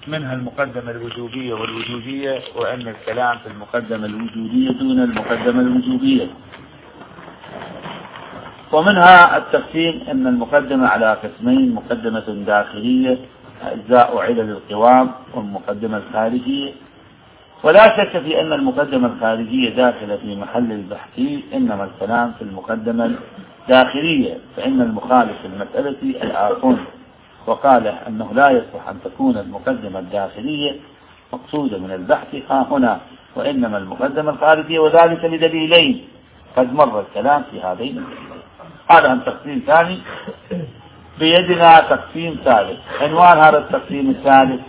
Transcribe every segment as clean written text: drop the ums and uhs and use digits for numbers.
منها المقدمة الوجوبية والوجودية، وأن الكلام في المقدمة الوجودية دون المقدمة الوجوبية. ومنها التقسيم أن المقدمة على قسمين: مقدمة داخلية أجزاء علل القوام، والمقدمة الخارجية. ولا شك في أن المقدمة الخارجية داخلة في محل البحث، إنما الكلام في المقدمة الداخلية، فإن المخالف في المسألة الآخر وقال أنه لا يصح أن تكون المقدمة الداخلية مقصودة من البحث ها هنا، وإنما المقدمة الخارجية، وذلك لدليلين قد مر الكلام في هذين الدليلين. هذا تقسيم ثاني. بيدنا تقسيم ثالث. عنوان هذا التقسيم الثالث: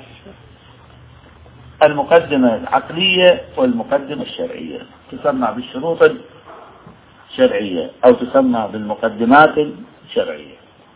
المقدمة العقلية والمقدمة الشرعية، تسمى بالشروط الشرعية أو تسمى بالمقدمات الشرعية.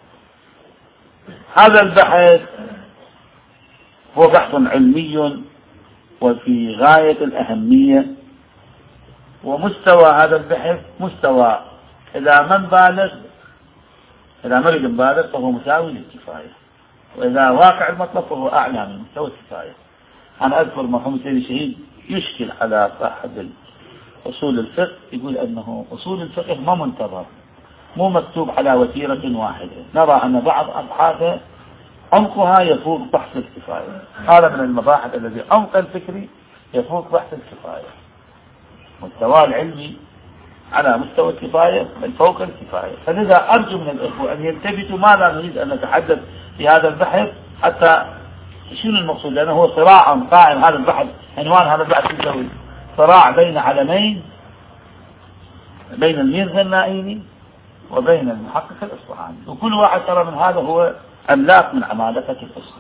هذا البحث هو بحث علمي وفي غاية الأهمية، ومستوى هذا البحث مستوى إذا من بالغ، إذا مريد بالغ فهو مساوي للكفاية، وإذا واقع المطلب فهو أعلى من مستوى الكفاية. أنا أذكر مرحوم سيد الشهيد يشكل على صاحب أصول الفقه، يقول أنه أصول الفقه ما منتظر، مو مكتوب على وتيرة واحدة، نرى أن بعض أبحاثه عمقها يفوق بحث الكفاية. هذا من المباحث الذي عمق الفكري يفوق بحث الكفاية. مستوى العلمي على مستوى الكفاية بل فوق الكفاية. فلذا أرجو من الإخوة أن يلتفتوا ماذا نريد أن نتحدث في هذا البحث، حتى شنو المقصود، لأنه هو صراع قائم. هذا البحث عنوان هذا البحث يسوي صراع بين علمين، بين الميرزا النائيني وبين المحقق الإصفهاني، وكل واحد ترى من هذا هو أملاك من عمالقة الأصول،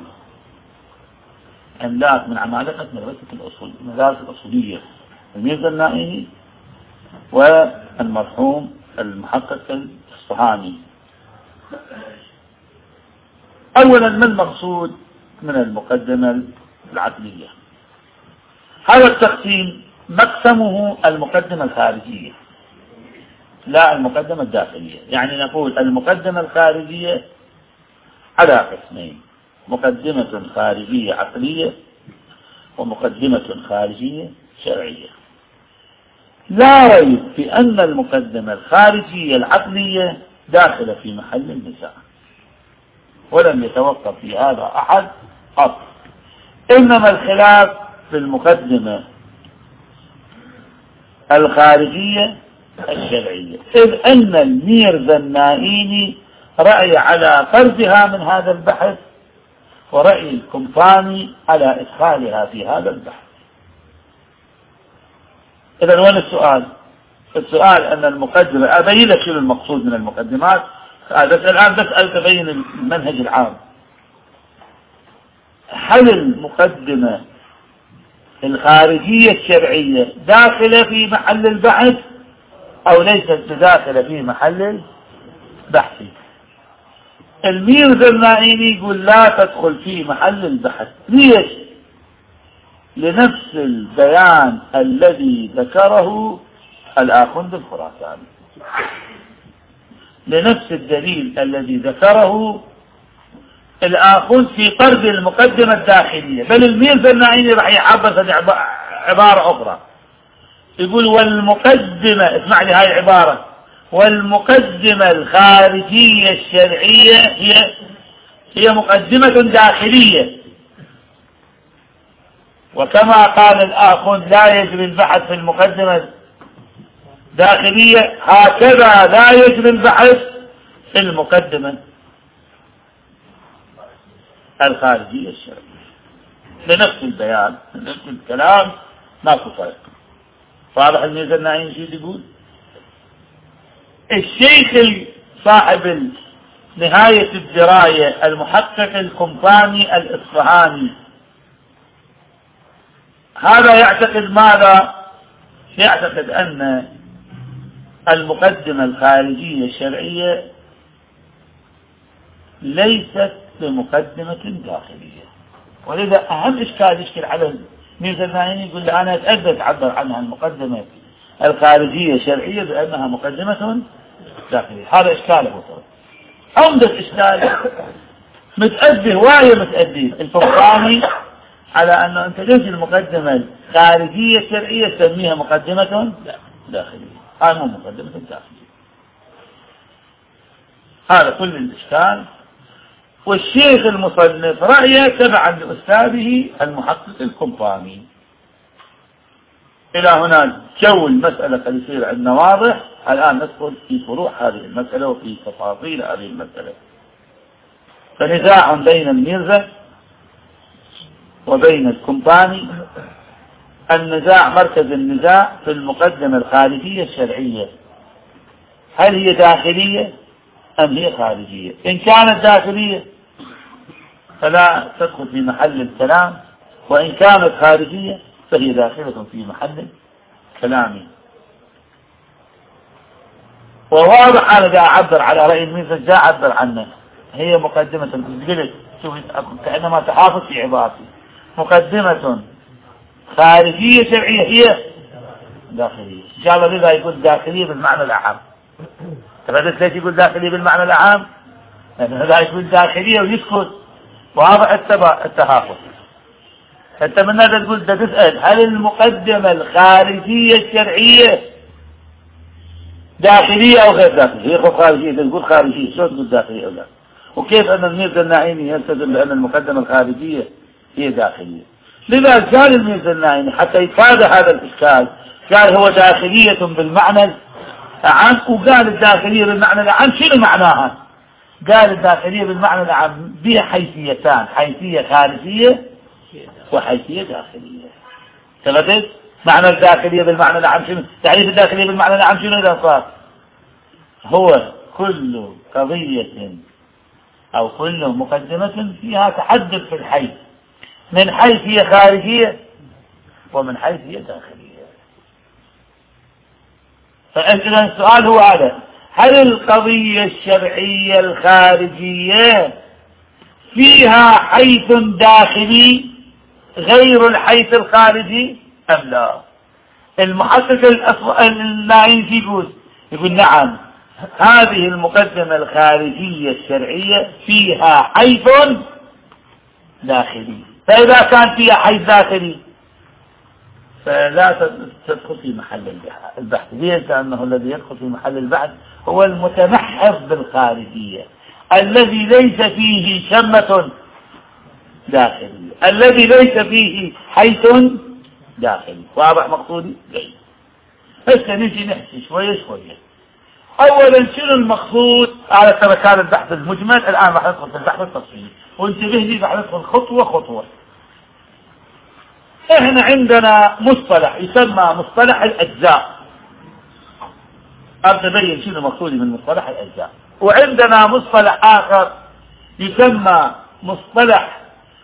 أملاك من عمالقة مدرسة الأصولية، الميرزا النائيني والمرحوم المحقق الإصفهاني. أولا، ما المقصود من المقدمة العقلية؟ هذا التقسيم مقسمه المقدمة الخارجية لا المقدمة الداخلية. يعني نقول المقدمة الخارجية على قسمين: مقدمة خارجية عقلية ومقدمة خارجية شرعية. لا ريب في أن المقدمة الخارجية العقلية داخلة في محل النزاع، ولم يتوقف في هذا أحد قط. إنما الخلاف في المقدمة الخارجية الشرعية، إذ أن الميرزا النائيني رأي على فرضها من هذا البحث، ورأي القمطاني على إدخالها في هذا البحث. إذا وين السؤال؟ السؤال أن المقدمة، أبين لك شنو المقصود من المقدمات، بس الآن بسأل تبين المنهج العام. هل المقدمة الخارجية الشرعية داخلة في محل البحث أو ليست داخلة في محل البحث؟ الميرزا النائيني يقول لا تدخل في محل البحث. ليش؟ لنفس البيان الذي ذكره الآخوند الخراساني، لنفس الدليل الذي ذكره الآخوند في طرد المقدمة الداخلية. بل الميرزا النائيني راح يعبر عبارة أخرى، يقول والمقدمة، اسمع لي هاي العبارة، والمقدمة الخارجية الشرعية هي مقدمة داخلية. وكما قال الآخوند لا يجري البحث في المقدمة الداخلية، هكذا لا يجري البحث في المقدمة الخارجية الشرعية. لنفس البيان، لنفس الكلام، ماكو فرق. واضح الميرزا النائيني شو يقول؟ الشيخ صاحب نهاية الدراية المحقق القمطاني الإصفهاني هذا يعتقد ماذا؟ يعتقد أن المقدمة الخارجية الشرعية ليست بمقدمة داخلية. ولذا أهم إشكال يشكل على الميرزا النائيني، يقول لي أنا أتأدى أعبر عنها المقدمة الخارجية الشرعية بأنها مقدمة داخلية. هذا إشكاله. عمدة إشكال متأدي هواية متأدي الفقهاني على أنه أنت ليش المقدمة الخارجية الشرعية تسميها مقدمة داخلية؟ هذا مو مقدمة داخلية. هذا كل الإشكال. والشيخ المصنف رأيه تبعا لأستاذه المحقق الكمباني. إلى هنا جو المسألة قد يصير عندنا واضح. الآن ندخل في فروع هذه المسألة وفي تفاصيل هذه المسألة. فنزاع بين الميرزا وبين الكمباني. النزاع مركز النزاع في المقدمة الخارجية الشرعية، هل هي داخلية أم هي خارجية؟ إن كانت داخلية فلا تدخل في محل الكلام، وإن كانت خارجية فهي داخلة في محل كلامي. وواضح أنا جاء أعبر على رأي الميزة، جاء أعبر عنه هي مقدمة. قلت شوف كأنما تحافظ في عبارتي، مقدمة خارجية شرعية هي داخلية. إن شاء الله لذا يقول داخلية بالمعنى الأعام. تفادت ليش يقول داخلية بالمعنى الأعام؟ لأنه لا يقول داخلية ويسكت، واضح التحافظ. أنت من هذا تقول ده تسأل هل المقدمة الخارجية الشرعية داخلية أو غير داخلية؟ هي خارجية، تقول خارجية، شو تقول داخلية أو لا؟ وكيف أن الميرزا النعيمي يلتزم بأن المقدمة الخارجية هي داخلية؟ لذا قال الميرزا النعيمي حتى يفاد هذا الإشكال، قال هو داخلية بالمعنى العام، وقال الداخلية بالمعنى العام شنو معناها؟ قال الداخلية بالمعنى العام بها حيثيتان، حيثية خارجية وحيثية داخلية. تغدد معنى الداخلية بالمعنى العام شنو؟ تعريف الداخلية بالمعنى العام شنو إذا صار؟ هو كل قضية أو كل مقدمة فيها تحدث في الحيث، من حيث هي خارجية ومن حيث هي داخلية. فإذا السؤال هو هذا، هل القضية الشرعية الخارجية فيها حيث داخلي غير الحيث الخارجي أم لا؟ المحقق النعيمي يقول نعم، هذه المقدمة الخارجية الشرعية فيها حيث داخلي. فإذا كان فيها حيث داخلي فلا تدخل في محل البحث. ليش؟ لأنه الذي يدخل في محل البحث هو المتمحض بالخارجية، الذي ليس فيه شمة داخلية، الذي ليس فيه حيث داخلي. واضح مقصودي؟ جيد. هسه نجي نحكي شوية شوية. أولا شنو المقصود؟ على كان البحث المجمل، الآن راح ندخل في البحث التفصيلي، وانتبه لي راح ندخل خطوة خطوة. احنا عندنا مصطلح يسمى مصطلح الأجزاء. أبدأ أبين شنو مقصودي من مصطلح الأجزاء. وعندنا مصطلح آخر يسمى مصطلح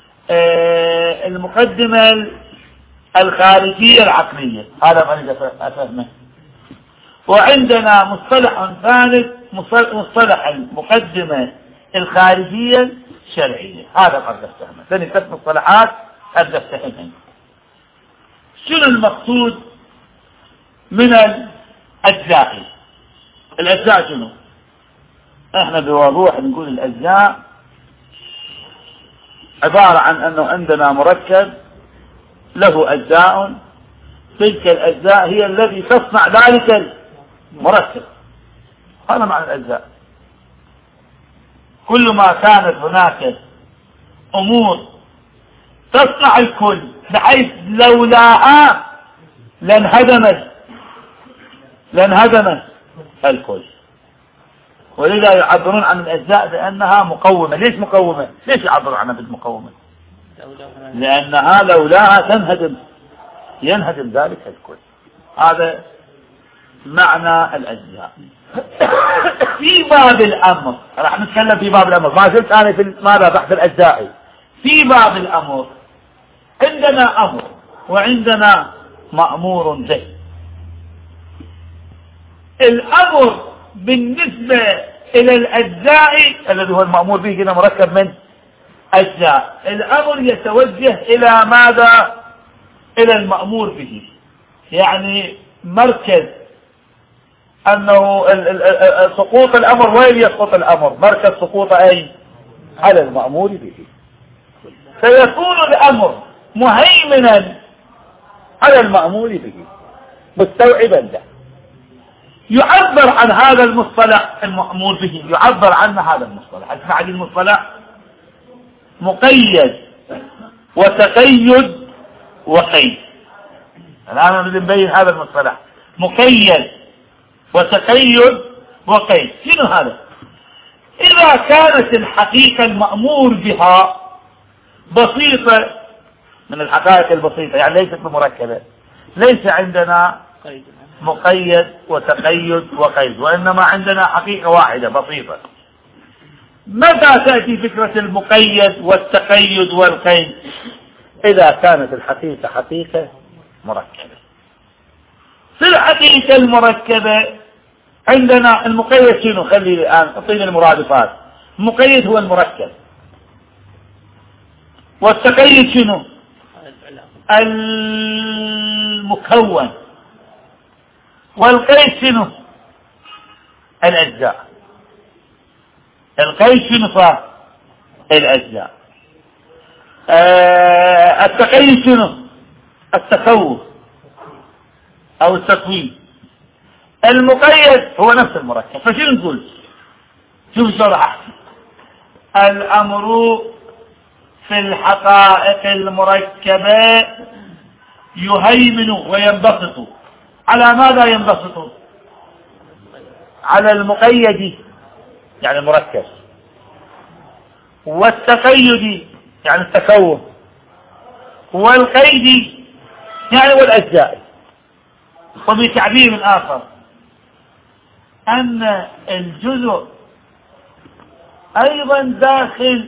المقدمة الخارجية العقلية، هذا ما أفهمه. وعندنا مصطلح ثالث مصطلح المقدمة الخارجية الشرعية، هذا قد أفهمه. ثاني ثلاث مصطلحات قد أفهمه. شنو المقصود من الأجزاء؟ الأجزاء شنو؟ احنا بوضوح نقول الأجزاء عبارة عن أنه عندنا مركب له أجزاء، تلك الأجزاء هي التي تصنع ذلك المركب. هذا معنى الأجزاء. كل ما كانت هناك أمور تصنع الكل بحيث لولاها لانهدمت الكل. ولذا يعبرون عن الأجزاء بأنها مقومة. ليش مقومة؟ ليش يعبرون عنها بالمقومة؟ لأنها لولاها ينهدم ذلك الكل. هذا معنى الأجزاء. في باب الأمر راح نتكلم في باب الأمر، ما زلت أنا في ماذا بحث الأجزاء. في باب الأمر عندنا أمر وعندنا مأمور به. الأمر بالنسبة إلى الأجزاء الذي هو المأمور به هنا مركب من أجزاء. الأمر يتوجه إلى ماذا؟ إلى المأمور به. يعني مركز أنه سقوط الأمر، وين يسقط الأمر؟ مركز سقوط أي؟ على المأمور به. فيكون الأمر مهيمنا على المأمور به مستوعبا له. يعبر عن هذا المصطلح المأمور به، يعبر عنه هذا المصطلح. اسمع لي المصطلح: مقيد وتقيد وقيد. الآن نريد نبين هذا المصطلح: مقيد وتقيد وقيد. شنو هذا؟ إذا كانت الحقيقة المأمور بها بسيطة من الحقائق البسيطة، يعني ليست مركبة، ليس عندنا مقيد وتقيد وقيد، وإنما عندنا حقيقة واحدة بسيطة. متى تأتي فكرة المقيد والتقيد والقيد؟ إذا كانت الحقيقة حقيقة مركبة. في الحقيقة المركبة عندنا المقيد شنو؟ خلي الآن أعطيني المرادفات. المقيد هو المركب، والتقيد شنو؟ المكون، والقيد شنو؟ الأجزاء. القيد شنو صار؟ الأجزاء. التقيد شنو؟ التكون أو التكوين. المقيد هو نفس المركب. فشنو نقول؟ شوف شلون أحكي. الأمر في الحقائق المركبة يهيمن وينبسط. على ماذا ينبسط؟ على المقيد يعني المركب، والتقيد يعني التكون، والقيد يعني والأجزاء. وبتعبير آخر أن الجزء أيضا داخل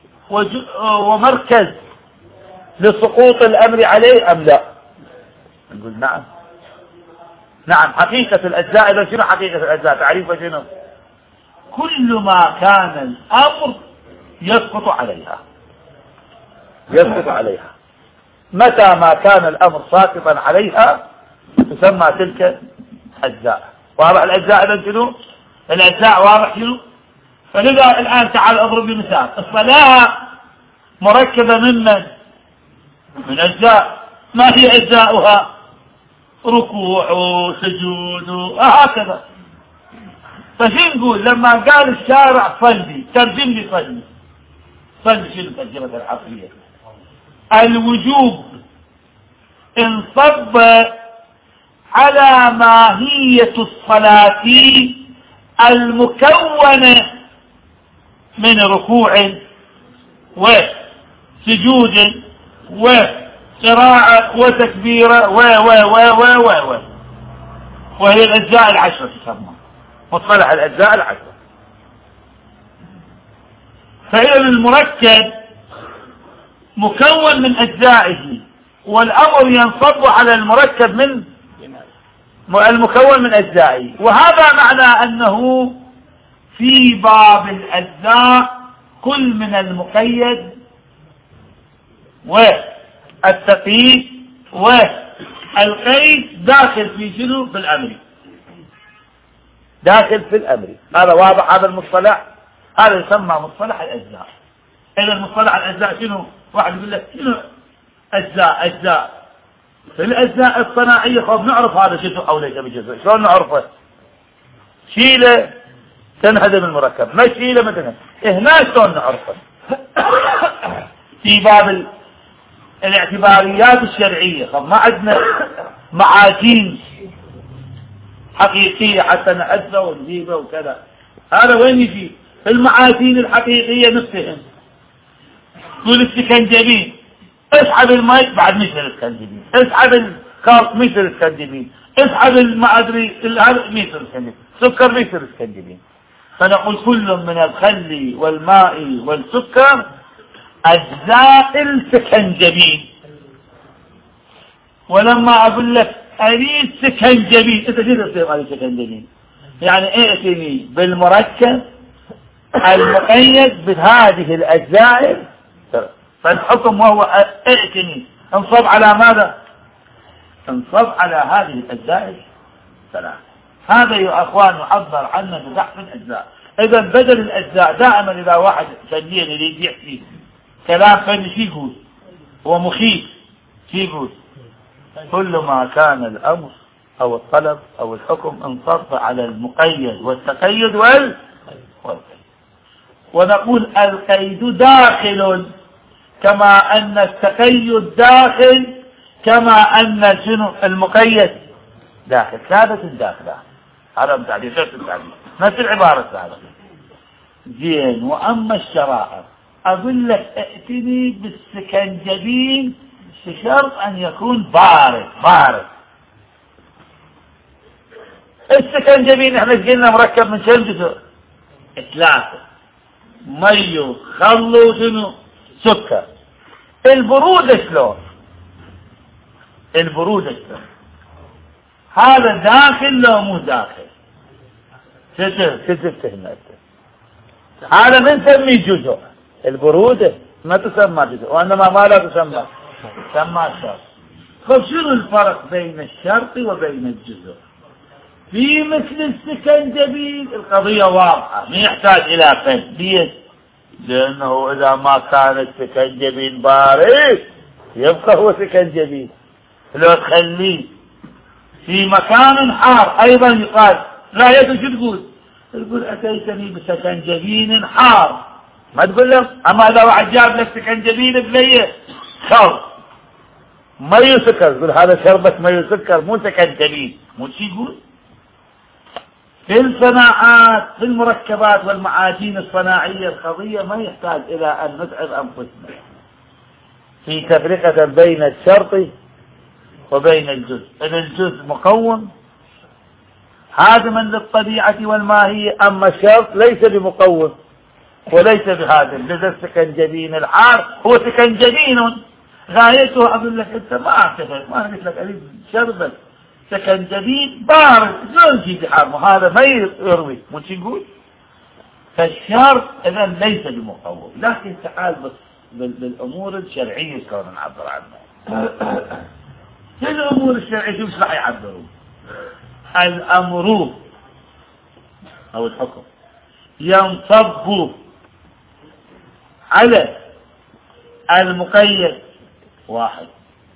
ومركز لسقوط الأمر عليه أم لا؟ نقول نعم. نعم. حقيقة الأجزاء. إذا شنو حقيقة الأجزاء؟ تعريفها شنو؟ كل ما كان الأمر يسقط عليها. يسقط عليها. متى ما كان الأمر ساقطا عليها تسمى تلك أجزاء. واضح الأجزاء إذا شنو؟ الأجزاء واضح شنو؟ فلذا الآن تعال أضرب بمثال. الصلاة مركبة من أجزاء. ما هي أجزاؤها؟ ركوع وسجود وهكذا. فشو نقول لما قال الشارع صلي؟ ترجم لي صلي. صلي شنو ترجمة العقلية؟ الوجوب انصب على ماهية الصلاة المكونة من ركوع وسجود وقراءة وتكبيرة وهي الأجزاء العشرة تسمى مصطلح الأجزاء العشرة. فإذا المركب مكون من أجزائه، والأمر ينصب على المركب من المكون من أجزائه. وهذا معنى أنه في باب الأجزاء كل من المقيد والتقييد والقيد داخل في شنو؟ في الأمر. داخل في الأمر. هذا واضح. هذا المصطلح هذا يسمى مصطلح الأجزاء. إذا مصطلح الأجزاء شنو؟ واحد يقول لك شنو أجزاء في الأجزاء الصناعية. خب نعرف هذا شنو أو ليس بجزء. شلون نعرفه؟ شيله تنهدم المركب، ما شيله مثلا. هنا شلون نعرفه؟ في باب الاعتباريات الشرعية. خب ما عندنا معاجين حقيقية حتى نعزه ونجيبه وكذا. هذا وين يجي؟ في المعاجين الحقيقية نفسهم. تقول السكنجبين اسحب الماء بعد مثل السكنجبين، اسحب الخلط مثل السكنجبين، اسحب ما ادري مثل السكنجبين، سكر مثل السكنجبين. فنقول كل من الخل والماء والسكر أجزاء السكنجبين. ولما أقول لك أريد سكنجبين، أنت شو تصير على سكنجبين؟ يعني ائتني بالمركب المقيد بهذه الأجزاء. فالحكم وهو ائتني انصب على ماذا؟ انصب على هذه الأجزاء ثلاث. هذا يا أخوان يعبر عنه ببحث الأجزاء. إذا بدل الأجزاء دائما إذا واحد فنيا يريد يحكي كلام فني شو يقول؟ هو مخيف. يقول كل ما كان الأمر أو الطلب أو الحكم انصرف على المقيد والتقيد والقيد. ونقول القيد داخل كما أن التقيد داخل، كما أن المقيد داخل. ثابت الداخل هذا تعريف نفس العبارة الثالثة. زين. وأما الشرائع أقول لك ائتني بالسكنجبين بشرط أن يكون بارد. السكنجبين احنا قلنا مركب من كم جزء؟ 3: مي خل وشنو؟ سكر. البرودة شلون؟ هذا داخل لو مو داخل؟ تفهم هذا من سمي جزء. البرودة ما تسمى جزء، وإنما ما لا تسمى شرط. طيب شنو الفرق بين الشرط وبين الجزء؟ في مثل السكنجبين القضية واضحة، ما يحتاج إلى فهم. لأنه إذا ما كان السكنجبين بارد يبقى هو سكنجبين. لو تخليه في مكان حار أيضا يقال لا يجوز. تقول أتيتني بسكنجبين حار، ما تقول له أما لو عجاب لك سكنجبين بليه خل ما يسكر، تقول هذا شربة ما يسكر مو سكنجبين. مو شي يقول في الصناعات في المركبات والمعادين الصناعية القضية ما يحتاج إلى أن نتعب أنفسنا في تفرقة بين الشرط وبين الجزء. إذا الجزء مقوم هادما للطبيعة والماهية، أما الشرط ليس بمقوم وليس بهادم. لذا السكنجبين الحار هو سكنجبين غايته. أقول لك أنت ما أعتقد، ما قلت لك أريد شربة سكنجبين بارد شلون يجي حار؟ هذا ما يروي. مو نقول فالشرط إذا ليس بمقوم. لكن تعال بس بالأمور الشرعية شلون نعبر عنها. في الأمور الشرعية شوف راح يعبروا. الأمر أو الحكم ينصب على المقيد واحد،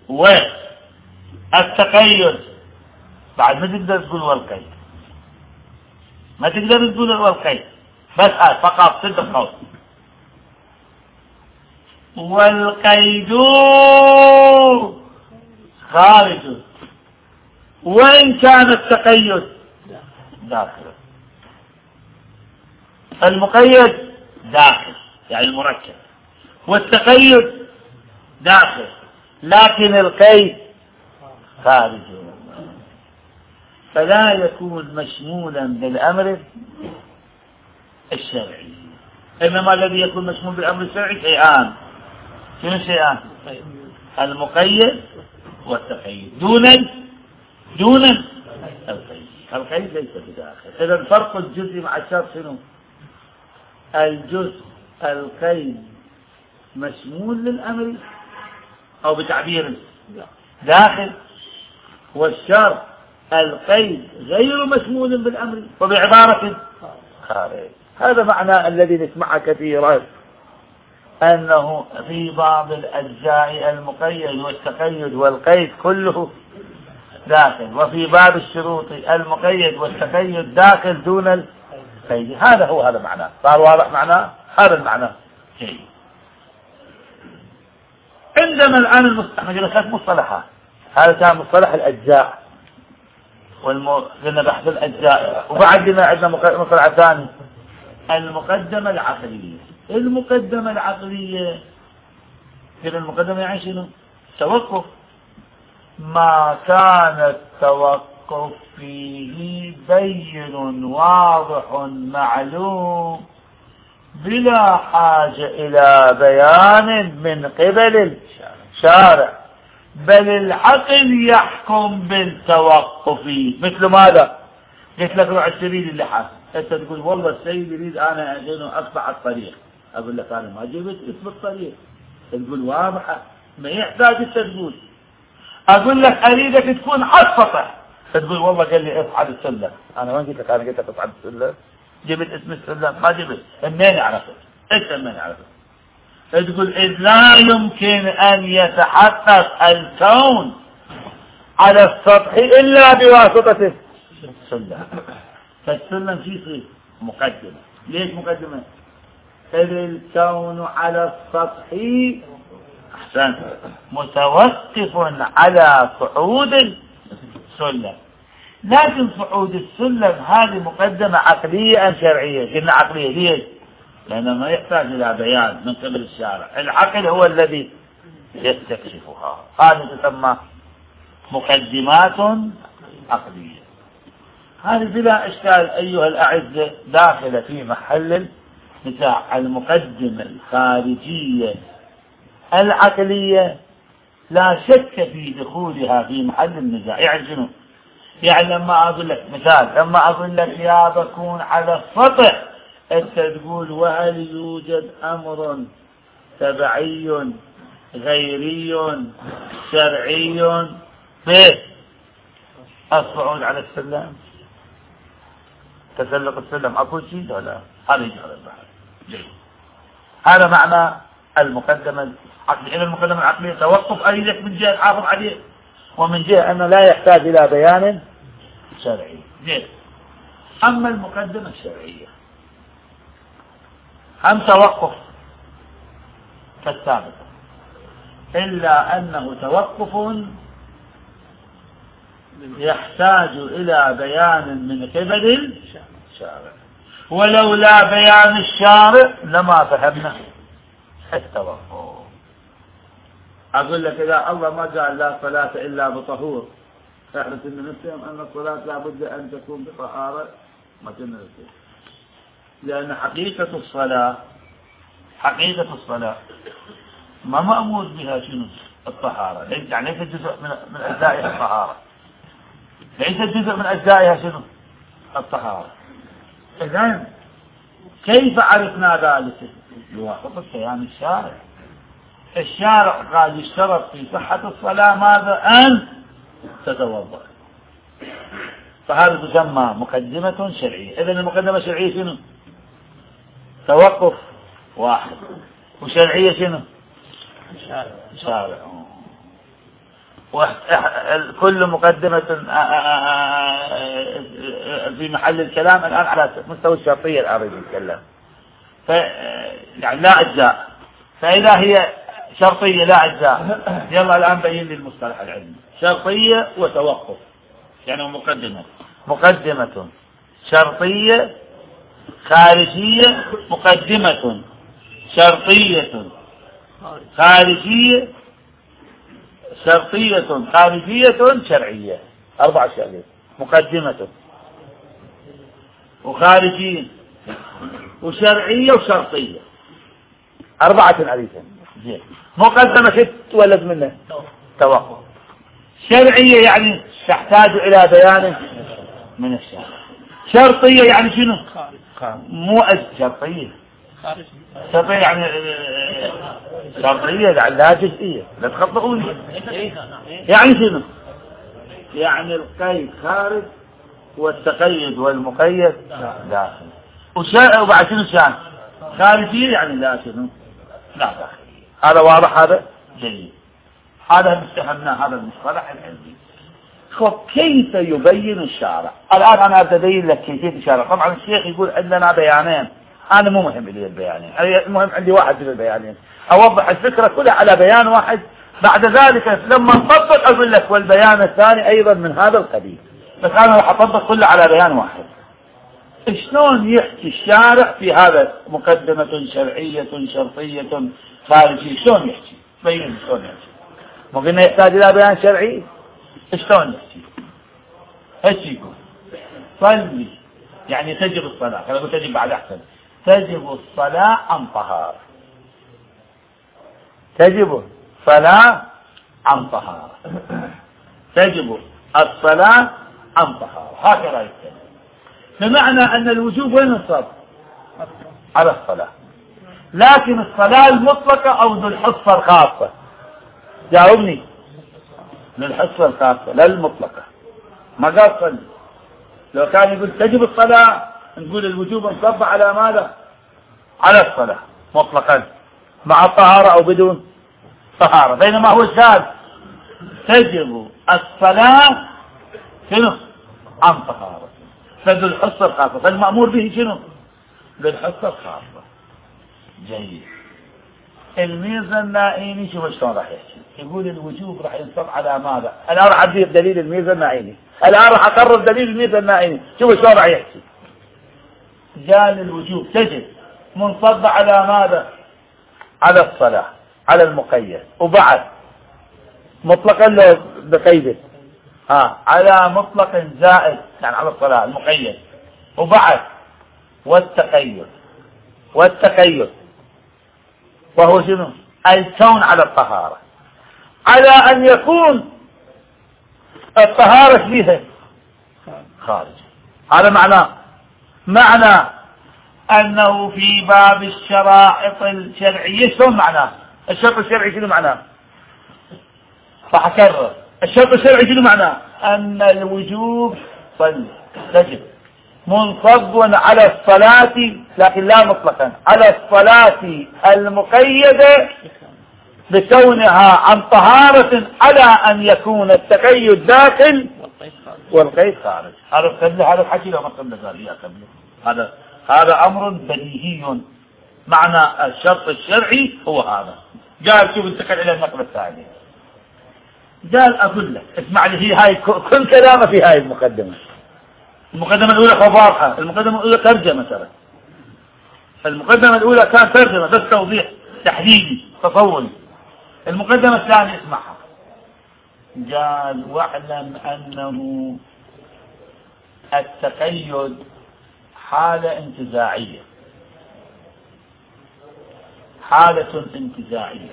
والتقيد بعد ما تقدر تقول والقيد، ما تقدر تقول والقيد بس فقط صدق قول. والقيد خارج وإن كان التقيد داخل. المقيد داخل يعني المركب، والتقيد داخل لكن القيد خارج، فلا يكون مشمولا بالأمر الشرعي. إنما الذي يكون مشمول بالأمر الشرعي شيئان. شنو شيئان؟ المقيد والتقيد دون القيد. القيد ليس بداخل. إذا الفرق الجزء مع الشرط شنو؟ الجزء القيد مشمول للأمر أو بتعبير داخل، والشرط القيد غير مشمول بالأمر وبعبارة خارج. هذا معنى الذي نسمعه كثيرا، أنه في بعض الأجزاء المقيد والتقيد والقيد كله داخل، وفي باب الشروط المقيد والتقيد داخل دون القيد. هذا معناه. صار واضح معناه؟ هذا المعنى. عندما الآن المصطلحات ثلاث مصطلحات. هذا كان مصطلح الأجزاء قلنا بحث الأجزاء، وبعد عندنا مصطلح ثاني المقدمة العقلية. المقدمة العقلية كده المقدمة يعني شنو؟ توقف. ما كان التوقف فيه بين واضح معلوم بلا حاجة إلى بيان من قبل الشارع، بل العقل يحكم بالتوقف. مثل ماذا؟ قلت لك روح السبيل اللحى، انت تقول والله السيد يريد انا عشان اقطع الطريق، اقول لك انا ما جبت اسم الطريق، تقول واضحه ما يحتاج انت تقول. اقول لك اريدك تكون على السطح، تقول والله قال لي اصعد السلم، انا وين قلت لك؟ انا قلت لك اصعد السلم، جبت اسم السلم ما جبت، منين عرفت؟ انت منين عرفت؟ تقول إذ لا يمكن أن يتحقق الكون على السطح إلا بواسطة السلم. فالسلم فيه مقدمة. ليش مقدمة؟ إذ الكون على السطح أحسن متوقف على صعود السلم. لكن صعود السلم هذه مقدمة عقلية أم شرعية؟ قلنا عقلية. ليش؟ لأنه ما يحتاج إلى بيان من قبل الشارع. العقل هو الذي يستكشفها. هذه تسمى مقدمات عقلية. هذه بلا إشكال أيها الأعزة داخلة في محل النزاع. المقدمة الخارجية العقلية لا شك في دخولها في محل النزاع. يعني شنو؟ يعني لما أقول لك مثال، لما أقول لك يا بكون على السطح، أنت تقول وهل يوجد أمر تبعي غيري شرعي في الصعود على السلم؟ تسلق السلم أقول شيء ولا هذا يجي على البحر. هذا معنى المقدمة العقلية. إذا المقدمة العقلية توقف أريدك من جهة حافظ عليه، ومن جهة أنه لا يحتاج إلى بيان شرعي. أما المقدمة الشرعية هم توقف كالسابق، إلا أنه توقف يحتاج إلى بيان من قبل الشارع، ولولا بيان الشارع لما فهمنا التوقف. أقول لك إذا الله ما قال لا صلاة إلا بطهور، احرص ان نفهم أن الصلاة لابد أن تكون بطهارة، ما كنا نفهم. لأن حقيقة الصلاة ما مأمور بها شنو؟ الطهارة. يعني ليس جزء من أجزائها الطهارة، ليس جزء من أجزائها شنو؟ الطهارة. إذن كيف عرفنا ذلك؟ بواسطة بيان الشارع. الشارع قال يشترط في صحة الصلاة ماذا؟ أن تتوضأ. فهذا تسمى مقدمة شرعية. إذن المقدمة الشرعية شنو؟ توقف واحد. وشرعية شنو؟ شارع. كل مقدمة في محل الكلام الآن على مستوى الشرطية الآن نتكلم. يعني لا أجزاء. فإذا هي شرطية لا أجزاء، يلا الآن بين لي المصطلح العلمي. شرطية وتوقف، يعني مقدمة شرطية خارجية، مقدمة شرطية خارجية، شرطية خارجية شرعية. 4 أشياء: مقدمة وخارجية وشرعية وشرطية. 4 أريثا. مقدمة 6 ولد منه توقف. شرعية يعني تحتاج إلى بيان من الشارع. شرطية يعني شنو؟ مو شرطية. شرطية يعني شرطية لا جزئية، لا تخطئوني. يعني شنو؟ يعني القيد خارج والتقيد والمقيد داخل. وبعد شنو شان؟ خارجية يعني لا شنو؟ لا داخل. هذا واضح؟ هذا جيد. هذا استفهمناه، هذا المصطلح العلمي. خب كيف يبين الشارع؟ الآن أنا أبين لك كيفية الشارع. طبعا الشيخ يقول عندنا بيانين، أنا مو مهم لي البيانين، المهم عندي واحد من البيانين، أوضح الفكرة كلها على بيان واحد. بعد ذلك لما نطبق أقول لك والبيان الثاني أيضا من هذا القبيل، بس أنا راح أطبق كله على بيان واحد. شلون يحكي الشارع في هذا؟ مقدمة شرعية شرطية خارجية. شلون يحكي؟ بين شلون يحكي. مو قلنا يحتاج إلى بيان شرعي؟ شلون يحكي؟ ايش يقول؟ صلي يعني تجب الصلاة. أنا قلت تجب بعد أحسن. تجب الصلاة عن طهارة. تجب الصلاة عن طهارة. تجب الصلاة عن طهارة. هكذا يتكلم. بمعنى أن الوجوب وين الصلاة؟ على الصلاة. لكن الصلاة المطلقة أو ذو الحصة الخاصة؟ جاوبني. للحصة الخاصة لا المطلقة. ما قال صلي. لو كان يقول تجب الصلاة نقول الوجوب انصب على ماذا؟ على الصلاة مطلقا. مع الطهارة أو بدون طهارة. بينما هو الشاذ تجب الصلاة شنو عن طهارة. فذو الحصة الخاصة، فالمأمور به شنو ذو الحصة الخاصة. جيد. الميزة النائيني شوف شلون راح يحكي، يقول الوجوب راح ينصب على ماذا؟ الآن راح أضيف دليل الميزة النائيني، الآن راح أقرر دليل الميزة النائيني. شوف شلون راح يحكي. قال الوجوب تجب منصب على ماذا؟ على الصلاة، على المقيد، وبعد مطلقا له بقيده على مطلق زائد يعني على الصلاة المقيد، وبعد والتقيد وهو شنو؟ الكون على الطهارة، على أن يكون الطهارة فيها خارج. هذا معنى أنه في باب الشرائط الشرعية. شلون معناه الشرط الشرعي؟ شنو معناه؟ راح أكرر. الشرط الشرعي شنو معناه؟ أن الوجوب تجب منصب على الصلاة، لكن لا مطلقا، على الصلاة المقيدة بكونها عن طهارة، على أن يكون التقيد داخل والقيد خارج. هذا الحكي لو ما قبل هذا أمر بديهي. معنى الشرط الشرعي هو هذا. قال شوف انتقل إلى النقل الثاني. قال أقول لك اسمع لي، هاي كل كلامه في هاي المقدمة. المقدمة الأولى واضحة، المقدمة الأولى ترجمة ترى. المقدمة الأولى كان ترجمة بس توضيح تحليلي تصوري. المقدمة الثانية اسمعها. قال واعلم أنه التقيد حالة انتزاعية، حالة انتزاعية،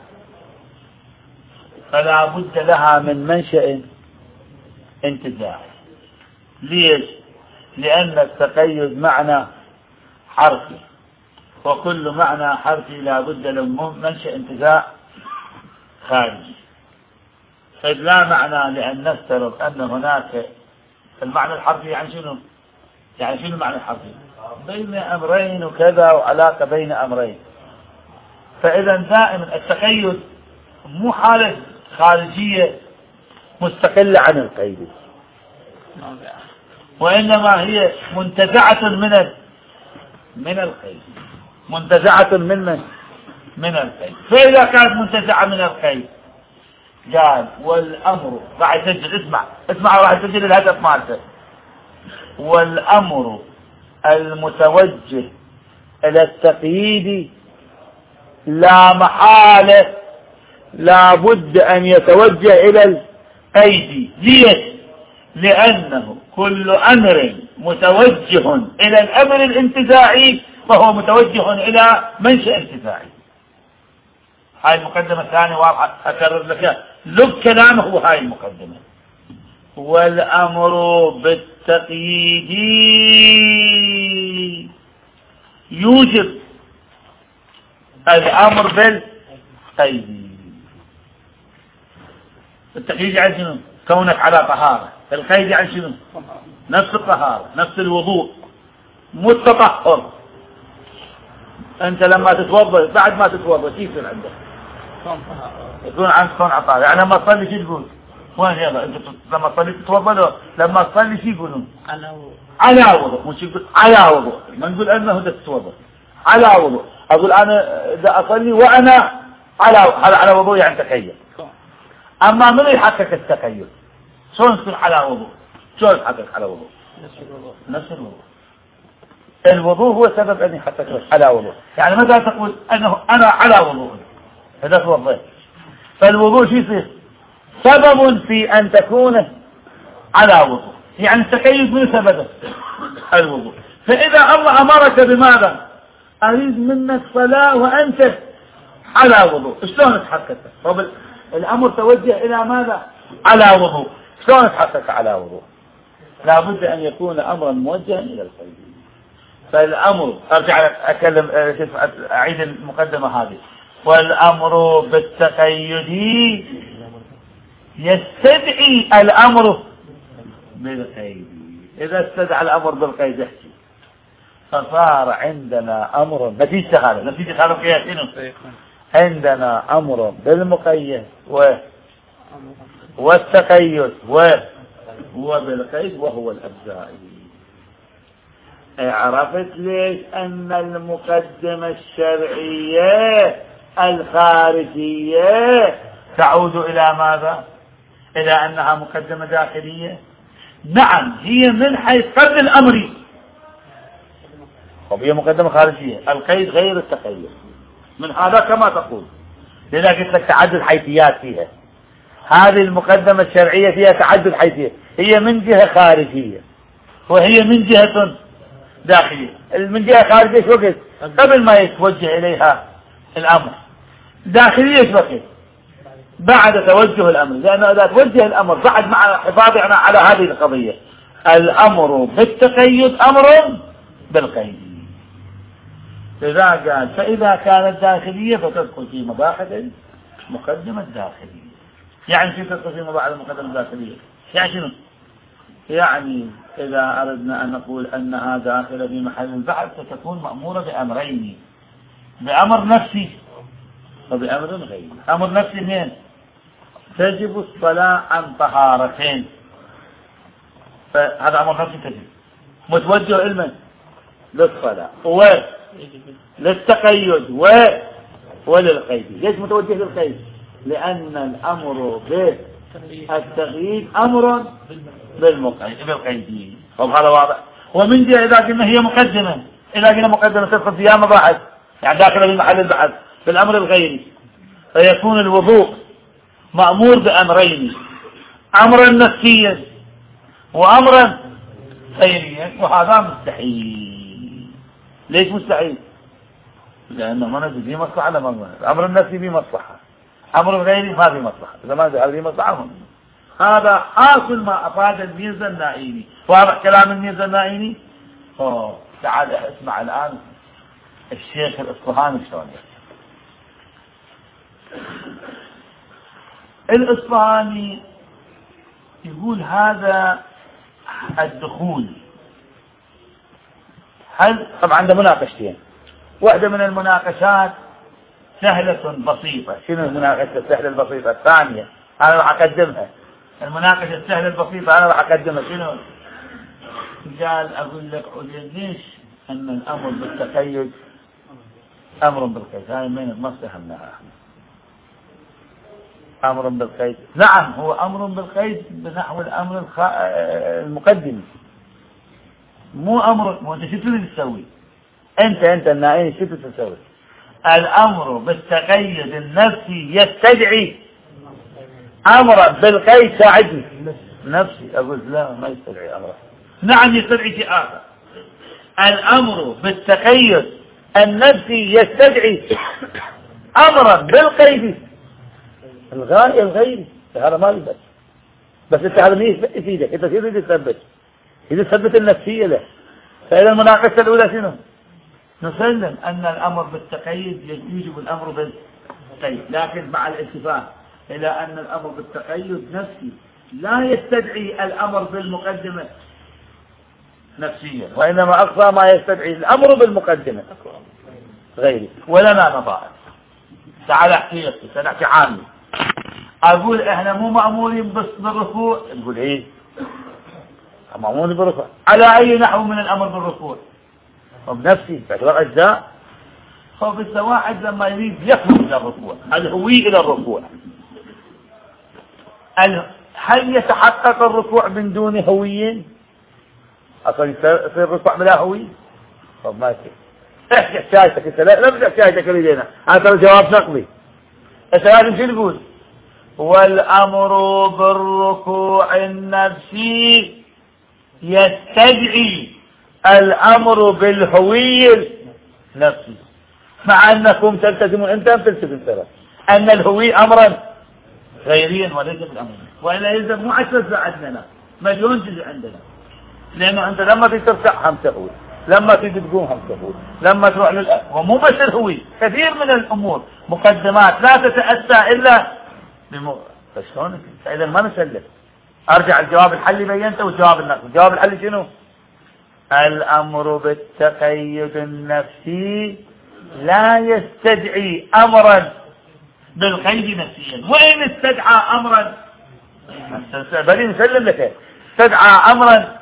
فلا بد لها من منشأ انتزاعي. ليش؟ لأن التقيد معنى حرفي، وكل معنى حرفي لا بد له منشأ انتزاع خارجي. فإذ لا معنى لأن نفترض أن هناك المعنى الحرفي يعني شنو؟ يعني شنو المعنى الحرفي؟ بين أمرين وكذا، وعلاقة بين أمرين. فإذا دائما التقيد مو حالة خارجية مستقلة عن القيد، وإنما هي منتزعة من القيد، منتزعة من القيد. فإذا كانت منتزعة من القيد قال والأمر راح يسجل. اسمع راح يسجل الهدف مالته. والأمر المتوجه إلى التقييد لا محالة لا بد أن يتوجه إلى القيد. ليش؟ لأنه كل أمر متوجه إلى الأمر الانتزاعي فهو متوجه إلى منشأ انتزاعي. هاي المقدمة الثانية واضحة، أكرر لك لب كلامه هو هاي المقدمة. والأمر بالتقييد يوجب الأمر بالقيد. التقييد يعني شنو؟ كونك على طهارة. القيد يعني شنو؟ نفس الطهارة، نفس الوضوء، متطهر. أنت لما تتوضأ بعد ما تتوضأ كيف يصير عندك؟ يكون عندك كون عطاء. يعني لما تصلي شو تقول؟ وين يلا أنت لما تصلي تتوضأ؟ لما تصلي شو يقولون؟ على وضوء. مش يقول على وضوء، ما نقول أنه أنت تتوضأ على وضوء. أقول أنا إذا أصلي وأنا على وضوء يعني تقيد. أما من يحقق التقيد؟ شلون تصير على وضوء؟ شلون تحقق على وضوء؟ نفس الوضوء. الوضوء هو سبب أن يحقق على وضوء. يعني متى تقول أنه أنا على وضوء إذا توضيت؟ فالوضوء شو يصير؟ سبب في أن تكون على وضوء. يعني التقيد من سببه الوضوء. فإذا الله أمرك بماذا؟ أريد منك صلاة وأنت على وضوء، شلون تحقق؟ الأمر توجه إلى ماذا؟ على وضوء. شلون تحقق على وضوء؟ لا بد أن يكون أمرا موجها إلى القلب. فالأمر أرجع أكلم أعيد المقدمة هذه. والأمر بالتقيد يستدعي الأمر بالقيد. إذا استدعى الأمر بالقيد احكي. فصار عندنا أمر نتيجة هذا قياسين. عندنا أمر بالمقيد والتقيد وبالقيد وهو الأجزائي. عرفت ليش أن المقدمة الشرعية الخارجية تعود إلى ماذا؟ إلى أنها مقدمة داخلية. نعم هي من حيث قبل الأمر هي مقدمة خارجية، القيد غير التقيد من هذا كما تقول. لذلك قلت لك تعدد حيثيات فيها. هذه المقدمة الشرعية فيها تعدد حيثيات، هي من جهة خارجية وهي من جهة داخلية. من جهة خارجية شو قلت؟ قبل ما يتوجه إليها الأمر. داخلية شو قلت؟ بعد توجه الأمر، لأنه إذا توجه الأمر بعد مع حفاظنا على هذه القضية الأمر بالتقيد أمر بالقيد. إذا قال فإذا كانت داخلية فتدخل في مباحث المقدمة الداخلية. يعني شو تدخل في مباحث المقدمة الداخلية؟ يعني شنو؟ يعني إذا أردنا أن نقول أنها داخلة في محل البحث فتكون مأمورة بأمرين، بأمر نفسي وبأمر غيري. أمر نفسي مين؟ تجب الصلاة عن طهارتين، فهذا أمر نفسي تجب متوجه علما للصلاة وللتقيد وللقيد. ليش متوجه للقيد؟ لأن الأمر بالتقييد أمر بالقيد. طب هذا واضح. ومن جهة إذا قلنا هي مقدمة، إذا قلنا مقدمة تدخل فيها مباحث يعني داخلة في محل البحث بالأمر الغيري، فيكون الوضوء مأمور بأمرين، أمرا نفسيا وأمرا خيريا، وهذا مستحيل. ليش مستحيل؟ لأنه ما نجد فيه مصلحة لما الأمر النفسي فيه مصلحة، أمر الغيري ما فيه مصلحة. إذا ما نجد فيه مصلحة هذا حاصل ما أفاد الميرزا النائيني. واضح كلام الميرزا النائيني؟ تعال اسمع الآن الشيخ الإصفهاني شلون الإصفهاني يقول هذا الدخول هل طبعا عنده مناقشتين. واحدة من المناقشات سهلة بسيطة. شنو المناقشة السهلة البسيطة؟ الثانية أنا راح أقدمها. المناقشة السهلة البسيطة أنا راح أقدمها. شنو؟ قال أقول لك ليش أن الأمر بالتقيد أمر بالقيد. هاي من ما استهمناها أمر بالقيد. نعم هو أمر بالقيد بنحو الأمر المقدم، مو أمر. وأنت شو تريد تسوي؟ أنت النائين شو تسوي؟ الأمر بالتقيد النفسي يستدعي أمر بالقيد ساعدني نفسي. أقول لا ما يستدعي أمر. نعم يستدعي شيء آخر. الأمر بالتقيد النفسي يستدعي أمرا بالقيد الغيري. هذا ما يبقى بس انت هذا مين يفيدك؟ انت تريد تثبت النفسية له. فإذا المناقشة الأولى شنو؟ نسلم أن الأمر بالتقيد يوجب الأمر بالقيد، لكن مع الاتفاق إلى أن الأمر بالتقيد نفسي لا يستدعي الأمر بالمقدمة نفسيا، وإنما أقصى ما يستدعي الأمر بالمقدمة غيري. ولنا نظائر. تعال احكي لك سنحكي عامي. أقول إحنا مو مأمورين بالركوع. تقول إيه؟ مأمورين بالركوع على أي نحو من الأمر بالركوع؟ وبنفسي باعتبار أجزاء. فبس واحد لما يريد يخرج إلى الركوع الهوي إلى الركوع، هل يتحقق الركوع من دون هويين؟ أصلا يصير الركوع بلا هوي؟ طب ما يصير. احكي حكايتك انت. لا بدأ حكايتك لدينا. هذا الجواب نقضي. انت لازم شو تقول؟ والأمر بالركوع النفسي يستدعي الأمر بالهوي النفسي، مع أنكم تلتزمون أنت تلتزم ترى أن الهوي أمرا غيريا وليس بالأمر. وإلا يلزم مو 10 جزء عندنا، مليون جزء عندنا. لأنه أنت لما ترتاح هم تهوي، لما تيجي تقوم هم تهوي، لما تروح ومو بس الهوي، كثير من الأمور مقدمات لا تتأتى إلا فشلونك؟ إذا ما نسلم. أرجع الجواب الحلي بينته والجواب النقدي. الجواب الحلي شنو؟ الأمر بالتقيد النفسي لا يستدعي أمرا بالقيد نفسيا، وإن استدعى أمرا بل نسلم لك استدعى أمرا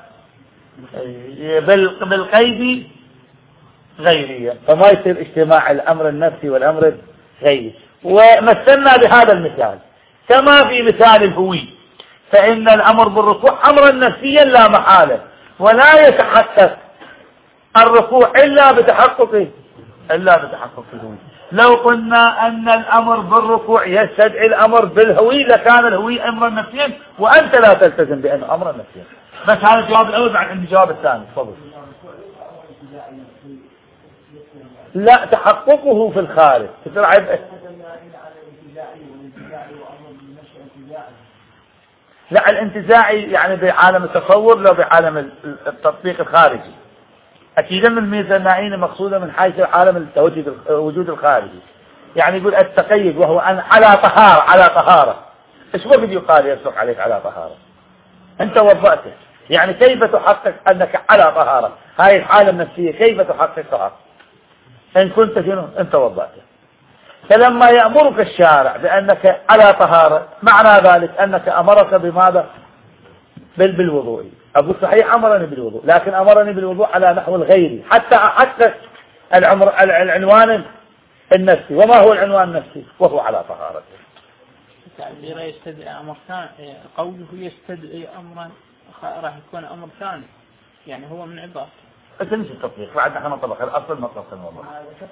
بالقيد غيريا، فما يصير اجتماع الأمر النفسي والأمر الغيري. ومثلنا بهذا المثال كما في مثال الهوي، فإن الأمر بالركوع أمرا نفسيا لا محالة، ولا يتحقق الركوع إلا بتحقق الهوي. لو قلنا أن الأمر بالركوع يستدعي الأمر بالهوي لكان الهوي أمرا نفسيا، وأنت لا تلتزم بأنه أمرا نفسيا. بس هذا الجواب الأول، بعد عندي الجواب الثاني. تفضل. لا، تحققه في الخارج. لا، الانتزاعي يعني بعالم التصور، لا بعالم التطبيق الخارجي. أكيد من الميزانائين مقصودة من حيث عالم الوجود الخارجي. يعني يقول التقيد وهو أن على طهارة. إيش وقت يقال يصدق عليك على طهارة؟ أنت وضعته، يعني كيف تحقق أنك على طهارة؟ هاي الحالة النفسية كيف تحققها إن كنت شنو أنت وضعته؟ فلما يأمرك الشارع بأنك على طهارة، معنى ذلك أنك أمرك بماذا؟ بالوضوء. أقول صحيح أمرني بالوضوء، لكن أمرني بالوضوء على نحو الغيري حتى أحقق العنوان النفسي. وما هو العنوان النفسي؟ وهو على طهارته. تعبيره يستدعي أمر ثاني، قوله يستدعي أمرا راح يكون أمر ثاني، يعني هو من عبارة. أتنسي التطبيق بعد نحن نطبق الأصل مطلق الموضوع.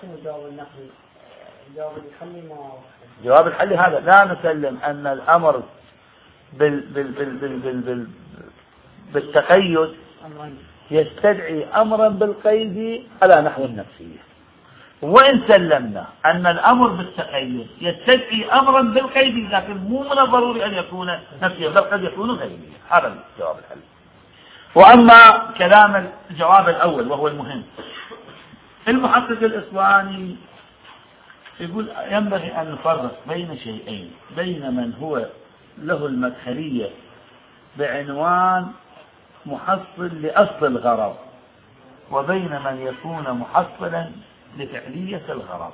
جواب الحل هذا لا نسلم أن الأمر بالتقيد يستدعي أمرا بالقيد على نحو النفسية. وإن سلمنا أن الأمر بالتقيد يستدعي أمرا بالقيد، لكن مو من الضروري أن يكون نفسيا، بل قد يكون غيريا. هذا جواب الحل. وأما كلام الجواب الأول وهو المهم، المحقق الإسواني يقول ينبغي أن نفرق بين شيئين: بين من هو له المدخلية بعنوان محصل لأصل الغرض، وبين من يكون محصلا لفعلية الغرض.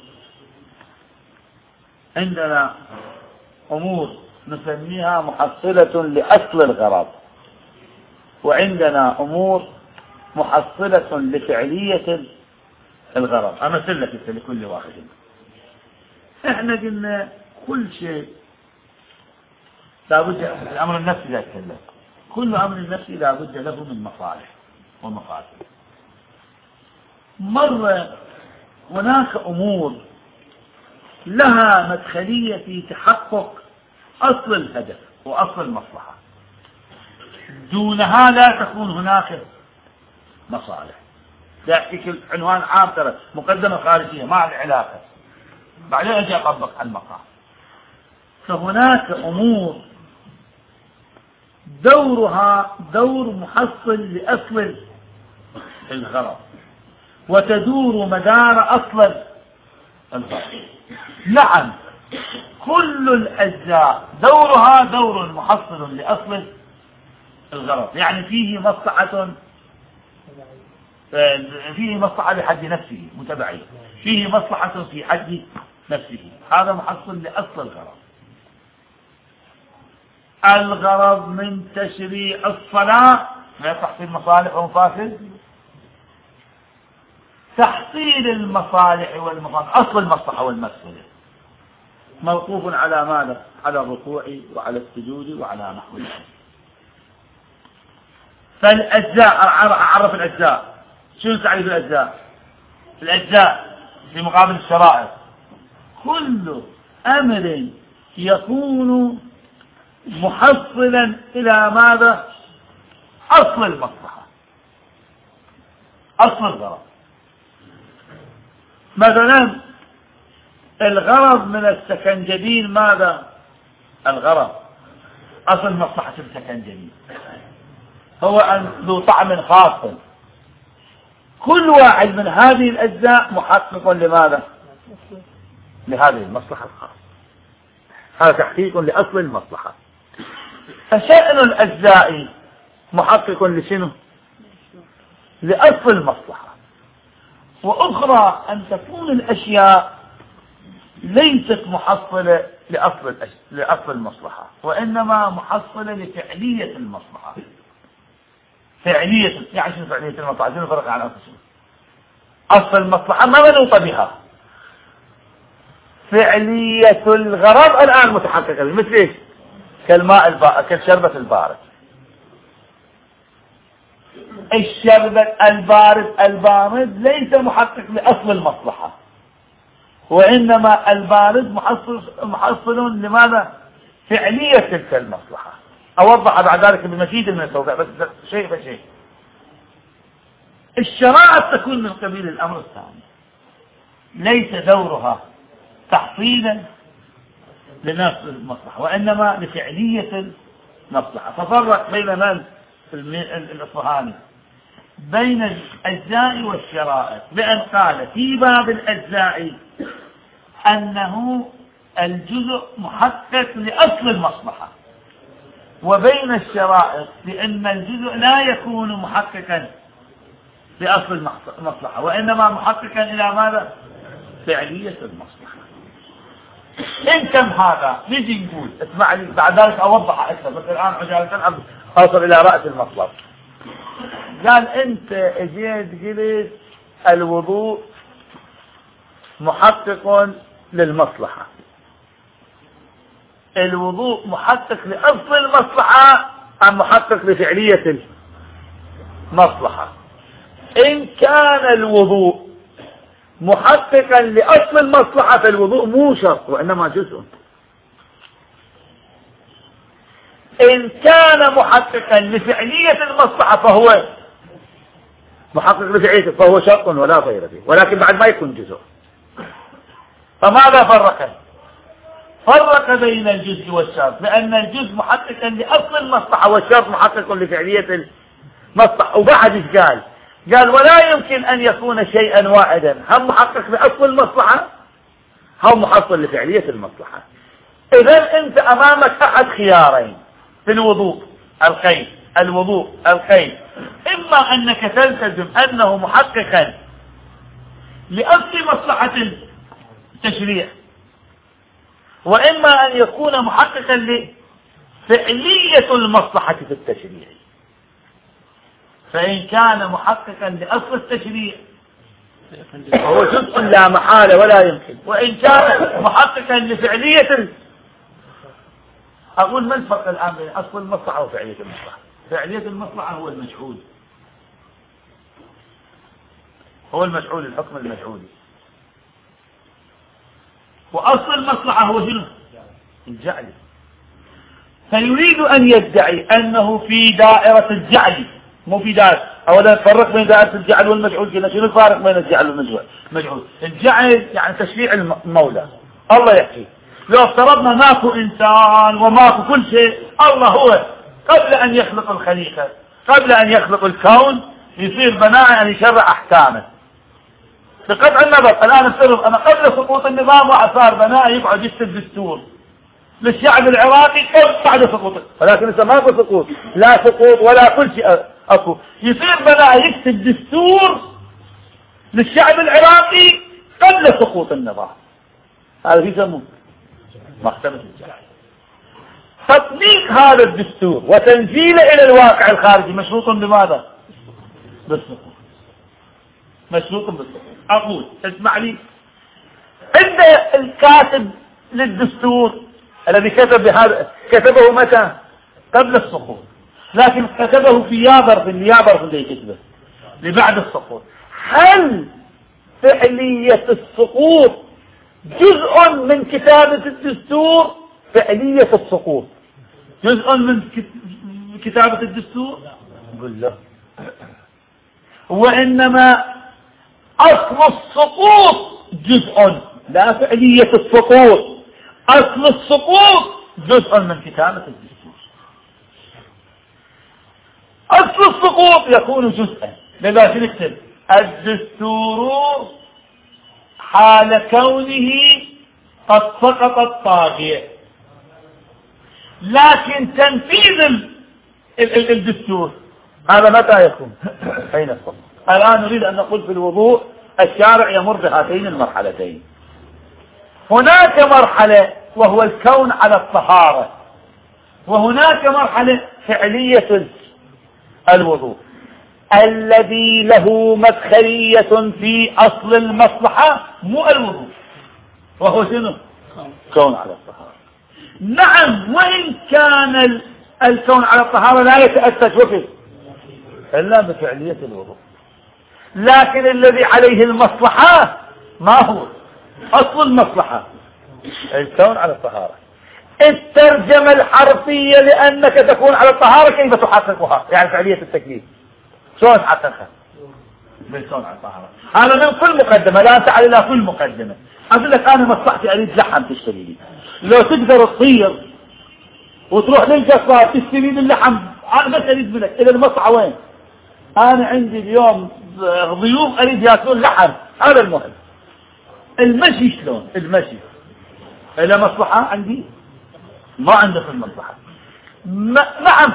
عندنا أمور نسميها محصلة لأصل الغرض، وعندنا أمور محصلة لفعلية الغرض. أمثل لك لكل واحد. احنا قلنا كل شيء لابد، الأمر النفسي لا يتكلم، كل أمر نفسي لابد له من مصالح ومقاصد. مرة هناك أمور لها مدخلية في تحقق أصل الهدف وأصل المصلحة، دونها لا تكون هناك مصالح. يأتيك عنوان عام ترى مقدمة خارجية مع العلاقة، بعدين أجي أطبق المقام. فهناك أمور دورها دور محصل لأصل الغرض، وتدور مدار أصل الغرض. نعم، كل الأجزاء دورها دور محصل لأصل الغرض، يعني فيه مصلحة لحد نفسه متبعي، فيه مصلحة في حد نفسه، هذا محصل لأصل الغرض. الغرض من تشريع الصلاة لا تحصيل مصالح ومفاسد، تحصيل المصالح والمفاسد، أصل المصلحة والمفسدة موقوف على ماذا؟ على الركوع وعلى السجود وعلى نحو ذلك. فالأجزاء، أعرف الأجزاء. شنو تعريف الأجزاء؟ الأجزاء في مقابل الشرائط كل أمر يكون محصلا إلى ماذا؟ أصل المصلحة، أصل الغرض. مثلا الغرض من السكنجبين ماذا؟ الغرض أصل مصلحة السكنجبين هو أن ذو طعم خاص. كل واحد من هذه الأجزاء محقق لماذا؟ لهذه المصلحة الخاصة. هذا تحقيق لأصل المصلحة. فشأن الأجزاء محقق لشنو؟ لأصل المصلحة، وأخرى أن تكون الأشياء ليست محصلة لأصل المصلحة، وإنما محصلة لفعلية المصلحة. فعلية، يعني شنو فعلية المصلحة؟ شنو الفرق عن أصل المصلحة؟ ما منوط بها. فعلية الغرض الآن متحققة، مثل إيش؟ كالماء كالشربة البارد. الشربة البارد ليس محقق لأصل المصلحة، وإنما البارد محصل لماذا؟ فعلية تلك المصلحة. أوضح بعد ذلك بمزيد من التوضيح، بس شيء فشيء. الشرائط تكون من قبيل الأمر الثاني، ليس دورها تحصيلا لنفس المصلحة، وإنما لفعلية المصلحة. ففرق بين من الأصفهاني بين الأجزاء والشرائط، بأن قال في باب الأجزاء أنه الجزء محقق لأصل المصلحة، وبين الشرائط بأن الجزء لا يكون محققا لأصل المصلحة، وإنما محققا إلى ماذا؟ فعلية المصلحة. إن كم هذا نجي نقول، اسمع لي بعد ذلك أوضح أكثر، بس الآن عجالة أوصل إلى رأس المطلب. قال أنت اجيت قلت الوضوء محقق للمصلحة، الوضوء محقق لأصل المصلحة أم محقق لفعلية المصلحة؟ إن كان الوضوء محققا لأصل المصلحة فالوضوء مو شرط وإنما جزء. إن كان محققا لفعلية المصلحة فهو محقق لفعلية، فهو شرط ولا غير فيه، ولكن بعد ما يكون جزء. فماذا فرق بين الجزء والشرط؟ لأن الجزء محققا لأصل المصلحة والشرط محقق لفعلية المصلحة. وبعد ايش قال ولا يمكن أن يكون شيئا واحدا، هم محقق لأصل المصلحة هم محصل لفعلية المصلحة. إذا أنت أمامك أحد خيارين في الوضوء القيد، إما أنك تلتزم أنه محققا لأصل مصلحة التشريع، وإما أن يكون محققا لفعلية المصلحة في التشريع. فإن كان محققا لأصل التشريع فهو جزء لا محالة ولا يمكن، وإن كان محققا لفعلية أقول ما الفرق الآن بين أصل المصلحة وفعلية المصلحة؟ فعلية المصلحة هو المجهول، الحكم المجهولي، وأصل المصلحة هو شنو؟ الجعل. فيريد أن يدعي أنه في دائرة الجعل، مو في دائرة. أولا فرق بين دائرة الجعل والمجعول، كنا شنو الفارق بين الجعل والمجعول؟ الجعل يعني تشريع المولى، الله يحكي. لو افترضنا ماكو إنسان وماكو كل شيء، الله هو قبل أن يخلق الخليقة، قبل أن يخلق الكون يصير بناء أن يشرع أحكامه بقطع النظر. الآن افترض أنا قبل سقوط النظام وصار بناء يقعد يكتب دستور للشعب العراقي بعد سقوطه، ولكن لسه ماكو سقوط، لا سقوط ولا كل شيء اكو، يصير بناء يكتب دستور للشعب العراقي قبل سقوط النظام. هذا يسمونه محكمة الجعل. تطبيق هذا الدستور وتنزيله إلى الواقع الخارجي مشروط بماذا؟ بالسقوط. مشروط بالسقوط. أقول اسمع لي، عند الكاتب للدستور الذي كتبه متى؟ قبل السقوط، لكن كتبه في يابر اللي كتبه لبعد السقوط. هل فعلية السقوط جزء من كتابة الدستور؟ فعلية السقوط جزء من كتابة الدستور؟ نقول لا، وإنما أصل السقوط جزء، لا فعلية السقوط. أصل السقوط جزء من كتابة الدستور. أصل السقوط يكون جزءا، لذا نكتب الدستور حال كونه قد سقط الطاغية، لكن تنفيذ الدستور هذا متى يكون؟ حين السقوط. الآن نريد أن نقول في الوضوء الشارع يمر بهاتين المرحلتين. هناك مرحلة وهو الكون على الطهارة، وهناك مرحلة فعلية الوضوء الذي له مدخلية في أصل المصلحة، مو الوضوء، وهو شنو؟ كون على الطهارة. نعم، وإن كان الكون على الطهارة لا يتأتى وفق إلا بفعلية الوضوء، لكن الذي عليه المصلحة ما هو أصل المصلحة؟ الكون على الطهارة. الترجمة الحرفية لأنك تكون على الطهارة كيف تحققها؟ يعني فعلية التكليف شلون تحققها؟ بالكون على الطهارة. هذا من كل مقدمة، لا تعال إلى كل مقدمة. أقول لك أنا مصلحتي أريد لحم تشتري لي، لو تقدر تطير وتروح للجزار تشتري لي اللحم، أنا بس أريد منك. إذا المصلحة وين؟ أنا عندي اليوم ضيوف أريد يأكلون لحم، هذا المهم. المشي شلون؟ المشي إلى مصلحة عندي؟ ما عندك المصلحة. نعم،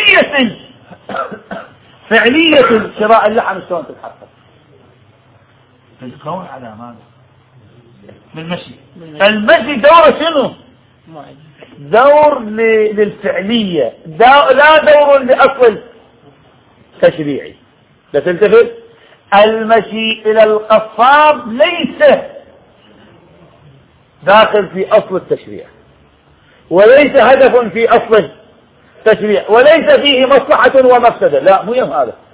فعلية شراء اللحم شلون تتحقق؟ بالكون على ماذا؟ بالمشي. المشي دوره شنو؟ دور للفعلية، لا دور لأصل تشريعي. لا تلتفت، المشي إلى القصاب ليس داخل في أصل التشريع، وليس هدف في أصل التشريع، وليس فيه مصلحة ومفسدة، لا مو يوم هذا.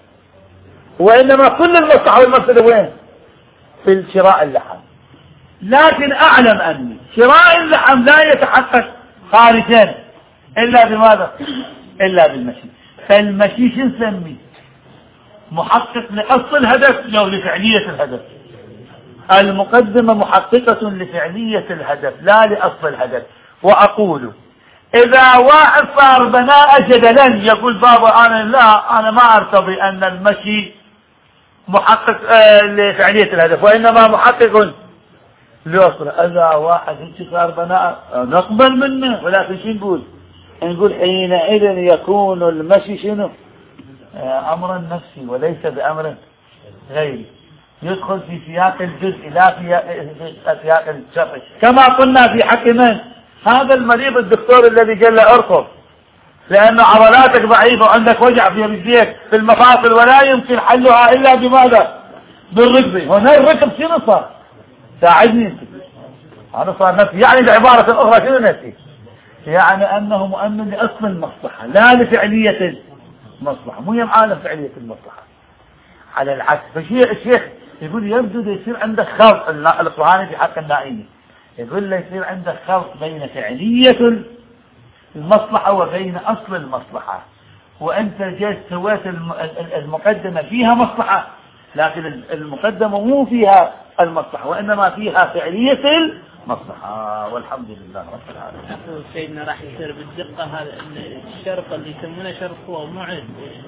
وإنما كل المصلحة والمفسدة وين؟ في شراء اللحم. لكن أعلم أني شراء اللحم لا يتحقق خارجا إلا بماذا؟ إلا بالمشي. فالمشي شو نسميه؟ محقق لأصل الهدف أو لفعلية الهدف؟ المقدمة محققة لفعلية الهدف لا لأصل الهدف. وأقول إذا واحد صار بناء جدلا يقول بابا أنا ما أرتضي أن المشي محقق لفعلية الهدف وإنما محقق لأصل. إذا واحد صار بناء نقبل منه، ولكن شو نقول حينئذ يكون المشي شنو؟ أمرا نفسي وليس بأمر غيري، يدخل في سياق الجزء لا في سياق الشرعي. كما قلنا في حق من؟ هذا المريض الدكتور الذي قال له اركض لأن عضلاتك ضعيفة وعندك وجع في رجليك في المفاصل ولا يمكن حلها إلا بماذا؟ بالركبة. هنا الركب شنو صار؟ ساعدني انت. هذا صار نفسي، يعني بعبارة أخرى شنو نفسي؟ يعني أنه مؤمن لأصل المصلحة لا لفعلية المصلحة، مو يمعالم فعلية المصلحة. على العكس، الشيخ يقول يبدو يصير عندك خلط. القرآن في حق النائمي يقول له يصير عندك خلط بين فعلية المصلحة وبين أصل المصلحة، وأنت جالس سويت المقدمة فيها مصلحة، لكن المقدمة مو فيها المصلحة وإنما فيها فعلية المصلحة. والحمد لله رب العالمين. سيدنا راح يصير بالدقة هذا الشرط اللي يسمونه شرط هو معد،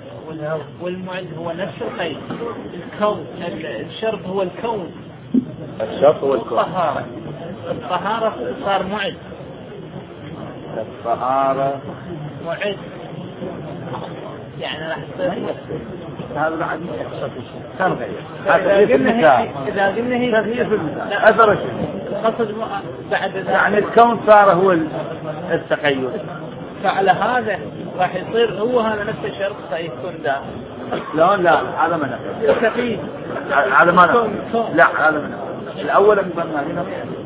والمعد هو نفس القيد. الكون الشرط هو الكون، الشرط هو الكون. الطهارة صار معد، الطهارة معد، يعني راح تصير هذا بعد كان غير. إذا قلنا هي أثر شيء قصد بعد يعني الكون صار هو التقيد. فعلى هذا راح يصير هو هذا نفس الشرط سيكون داخل. لا هذا ما نفع. التقييد هذا ما نفع. لا هذا ما نفع. الأول مقدمة هنا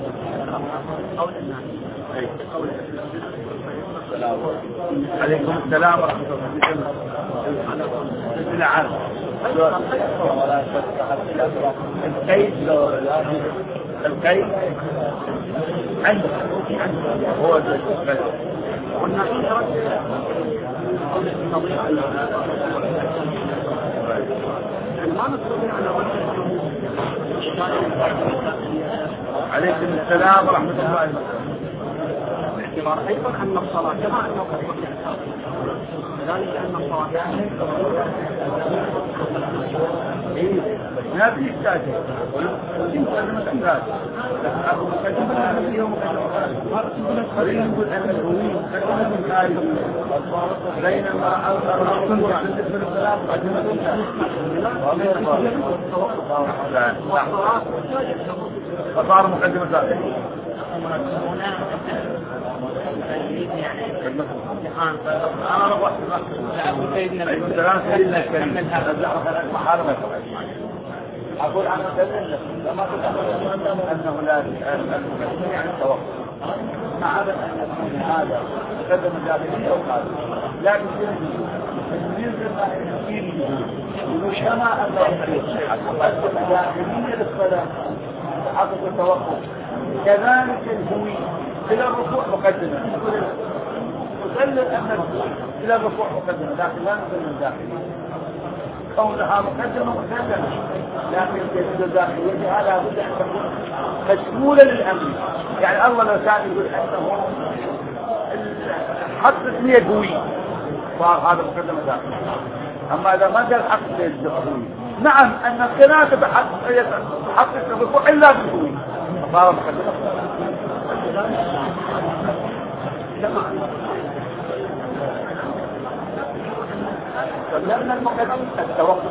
عليكم السلام ورحمة الله. الكيد عندك هو عليكم السلام ورحمة الله وبركاته. باعتبار أيضا أن الصلاة كما أنه قد ذلك أن الصلاة ما في إحتاج مقدمة إحتاج مقدمة اليوم خلينا نقول أن الهوية مقدمة الخارج بينما بالنسبة للسلام مقدمة فصار مقدمة ذلك أنا رغبت سيدنا أقول عنه دليل لما كنت أنه لا يعني التوقف ما عدا أن يكون هذا قدم الجاهلية وقال لكن كما أن الجاهلية للصلاة حقق التوقف كذلك الهوي إلى الركوع مقدمة نقلل أن إلى الركوع مقدمة لكن لا نقلل الداخلية كونها مقدمة لكن يجب الداخلية هذا بد أن تكون مشمولة للأمر يعني الله لو كان يقول أنه حق اسمية قوي فهذا مقدمة داخلية أما إذا ما قال حق اسمية قوي نعم أن القناة تحقق الركوع إلا بالقوي فصار مقدمة لأن المقدمة التوقف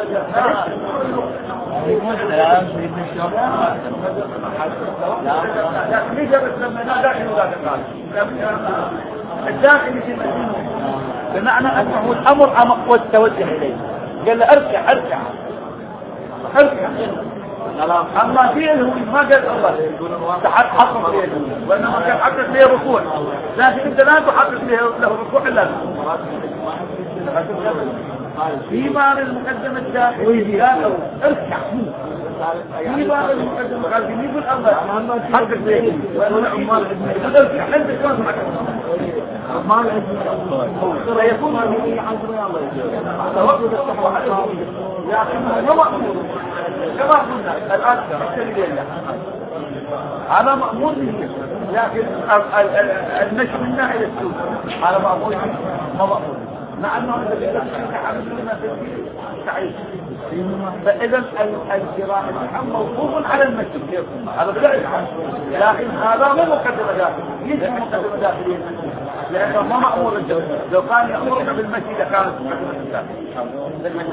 ليس بس لما داخل ولا داخل الداخل في مدينة بمعنى أنه الأمر أمق والتوجه إليه قال له ارجع ارجع ارجع أما فيه الهوي ما قال الله تحقق فيه الهوي وإنما كان حقق فيه ركوع لكن أنت لا تحقق له ركوع إلا في بعض المقدمة الداخلية لا ارجع في بعض المقدمة قال لي يقول الله حقق فيه يقول ارجع أنت شلون ما لا يكون هذه عذر الله توقف الصحوة لكنه مأمور كما قلنا الآن هذا مأمور به لكن المشي من ناحية السوق هذا مأمور به ما مأمور مع أنه الذي يحملون في الدين سعيد فإذا الجراح موقوف على المشي هذا بدأ لكن هذا مو مقدمة داخلية ليس مقدمة داخلية لأنه ما مأمور الجو لو كان يأمرنا بالمشي لكانت مقدمة داخلية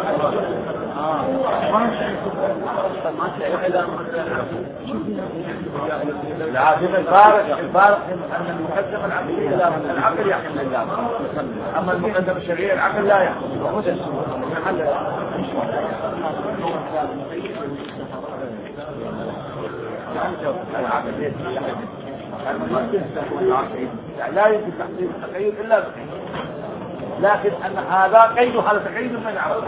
لا الفارق أن المقدمة العقلية لا العقل يحمل الله أما المقدمة الشرعية العقل لا يحمل لا يمكن تحصيل التغيير إلا بقيد لكن أن هذا قيد هذا تقييد من يعرف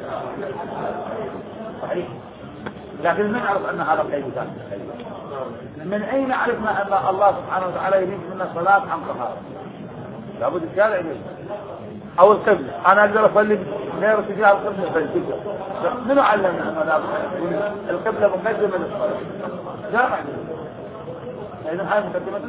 صحيح لكن من يعرف أن هذا قيد ذات من أين عرفنا أن الله سبحانه وتعالى يريد منا صلاة عن طهارة لابد الشارع يريد أو القبلة أنا أقدر أصلي غير اتجاه القبلة فالفكرة منو علمنا أن القبلة مقدمة للصلاة شارع إذن هذه مقدمة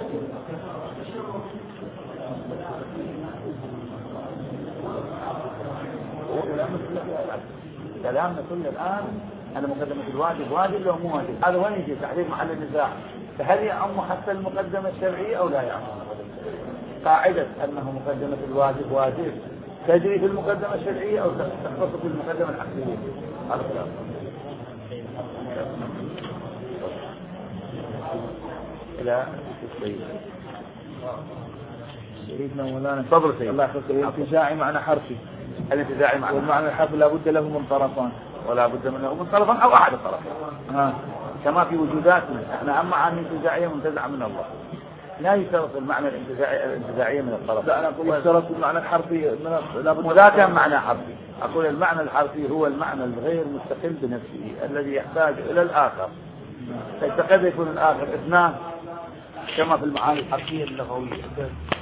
كلامنا كله الآن أنا مقدمة الواجب واجب لو مو واجب هذا وين يجي تحديد محل النزاع فهل يعم حتى المقدمة الشرعية أو لا يعم قاعدة أنه مقدمة الواجب واجب تجري في المقدمة الشرعية أو تختص في المقدمة العقلية هذا الكلام إلى سيدنا مولانا صبر سيد الله يحفظك الانتزاعي معنى حرفي الانتزاعي معنى والمعنى الحرفي لا بد له من طرفان ولا بد منه من طرفان أو أحد الطرفين كما في وجوداتنا احنا أما عن الانتزاعية منتزعة من الله لا يشترط المعنى الانتزاعية من الطرف لا أنا أقول يشترط المعنى الحرفي ولا كان معنى حرفي أقول المعنى الحرفي هو المعنى الغير مستقل بنفسه الذي يحتاج إلى الآخر فقد يكون الآخر اثنان كما في المعاني الحرفية اللغوية